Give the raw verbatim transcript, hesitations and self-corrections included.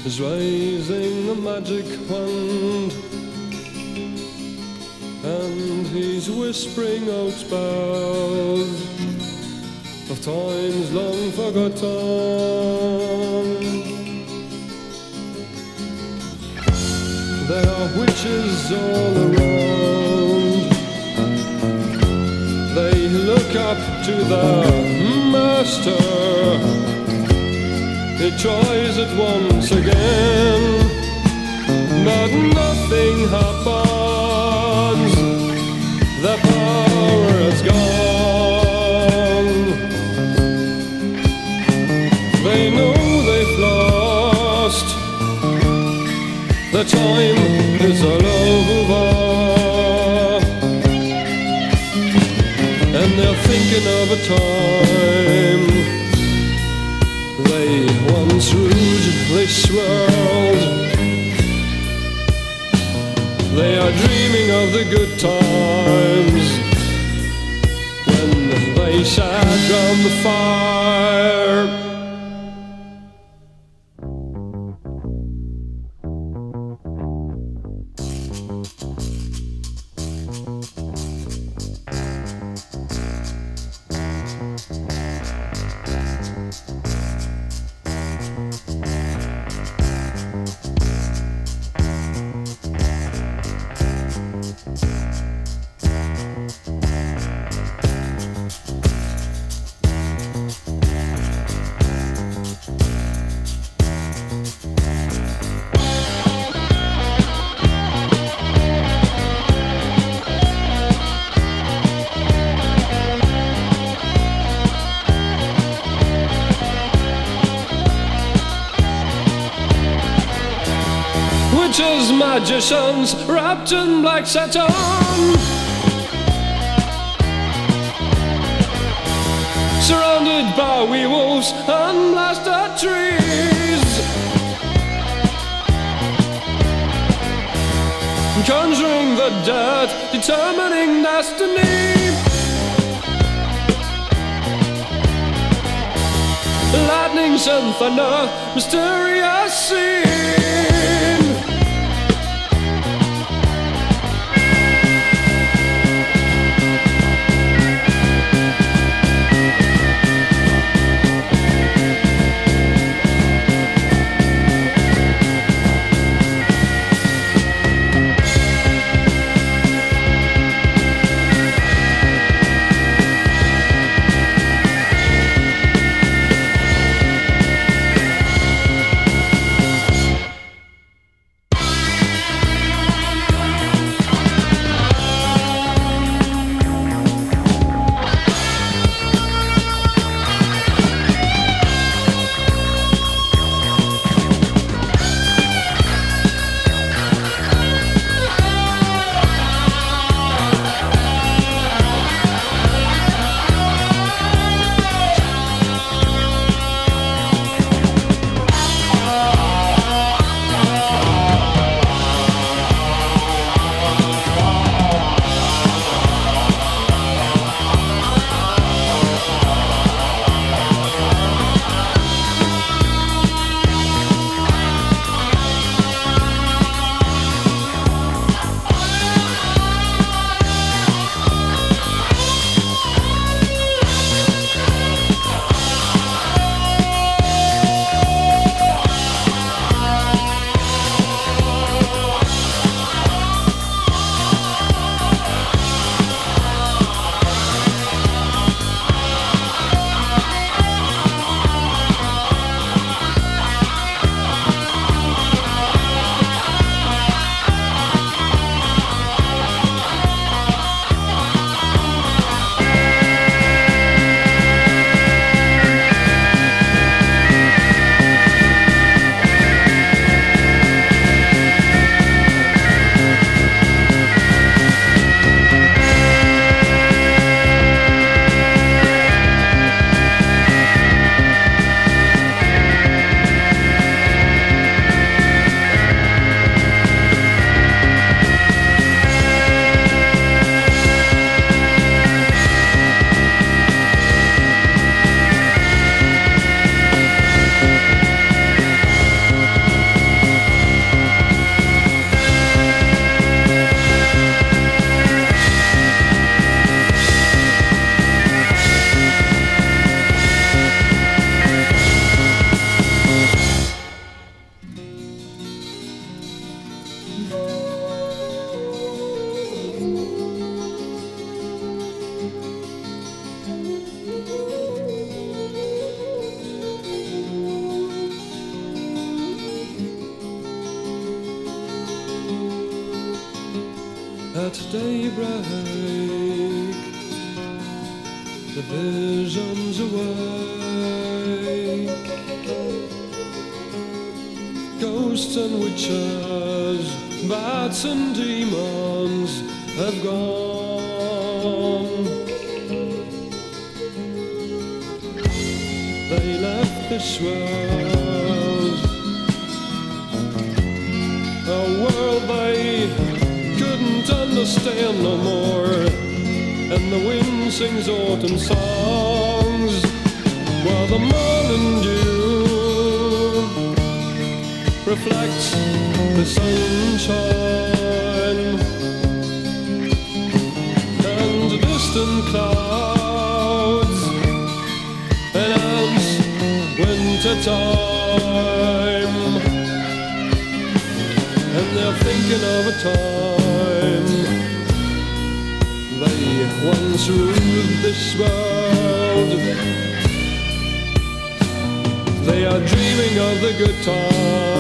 is raising a magic wand, and he's whispering out spells of times long forgotten. There are witches all around. They look up to the master. He tries it once again, but nothing happens. The power is gone. They know they've lost. The time is all over, and they're thinking of a time they once ruled this world. They are dreaming of the good times when they sat round the fire. Witches, magicians, wrapped in black satin, surrounded by werewolves and blasted trees, conjuring the dead, determining destiny. Lightnings and thunder, mysterious scene. at daybreak the visions awake. Ghosts and witches, bats and demons have gone. They left this world, a world they couldn't understand no more. And the wind sings autumn songs while the morning dew reflects the sunshine. And distant clouds announce winter time, and they're thinking of a time they once ruled this world. They are dreaming of the good times